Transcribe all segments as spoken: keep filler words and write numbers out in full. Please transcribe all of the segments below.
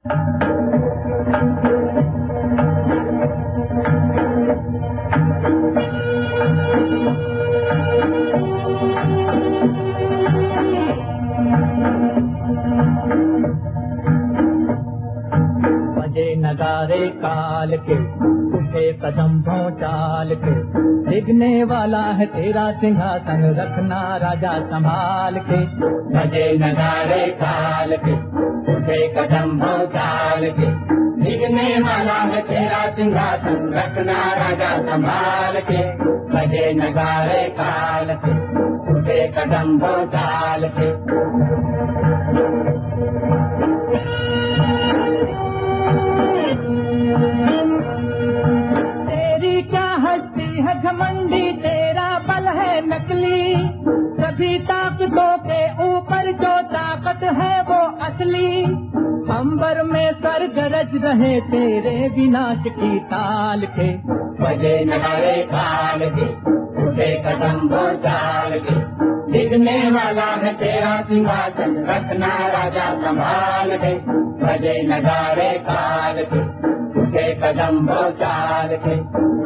नगारे काल के उठे कदम भौचाल के, दिखने वाला है तेरा सिंहासन रखना राजा संभाल के। बजे नगारे काल के उठे कदम भौचाल के, दिखने वाला है तेरा सिंहासन रखना राजा संभाल के। बजे नगारे काल के उठे कदम भौचाल के। तेरी क्या हस्ती है घमंडी, तेरा बल है नकली, सभी ताकतों के ऊपर जो ताकत है वो असली। अंबर में सर गरज रहे तेरे विनाश की ताल के। बजे नगारे काल के उठे कदम भौचाल के, दिखने वाला है तेरा सिंहासन रखना राजा संभाल के। बजे नगारे काल के उठे कदम भौचाल के।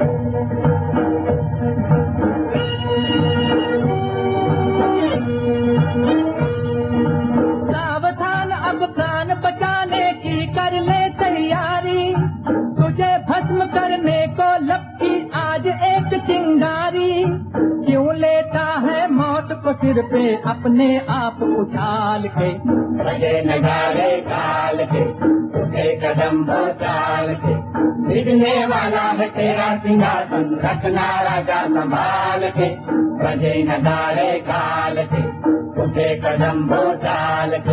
सावधान अब प्राण बचाने की कर ले तैयारी, तुझे भस्म करने को लगती आज एक चिंगारी। क्यों लेता है मौत को सिर पे अपने आप उछाल के। बजे नगारे काल के उठे कदम भौचाल के, दिखने वाला है तेरा सिंहासन रखना राजा संभाल के। बजे नगारे काल के उठे कदम भौचाल के।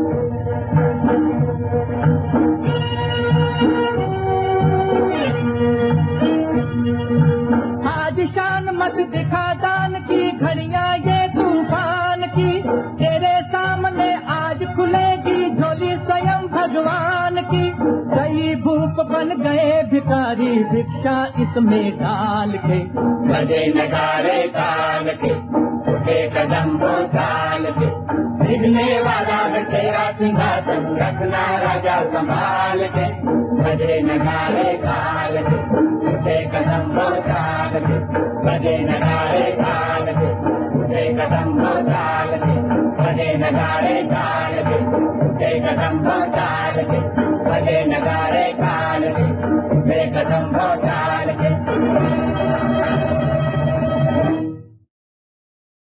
आज शान मत दिखा दान की घड़ियां ये तूफान की, तेरे सामने आज खुलेगी झोली स्वयं भगवान की। कई भूप बन गए भिखारी भिक्षा इसमें डाल के। बजे नगारे काल के उठे कदम भौचाल के, दिखने वाला है तेरा सिंहासन रखना राजा संभाल के। बजे नगारे काल के उठे कदम भौचाल के। बजे नगारे काल के उठे कदम भौचाल के। बजे नगारे काल के उठे कदम भौचाल के। बजे नगारे काल के उठे कदम भौचाल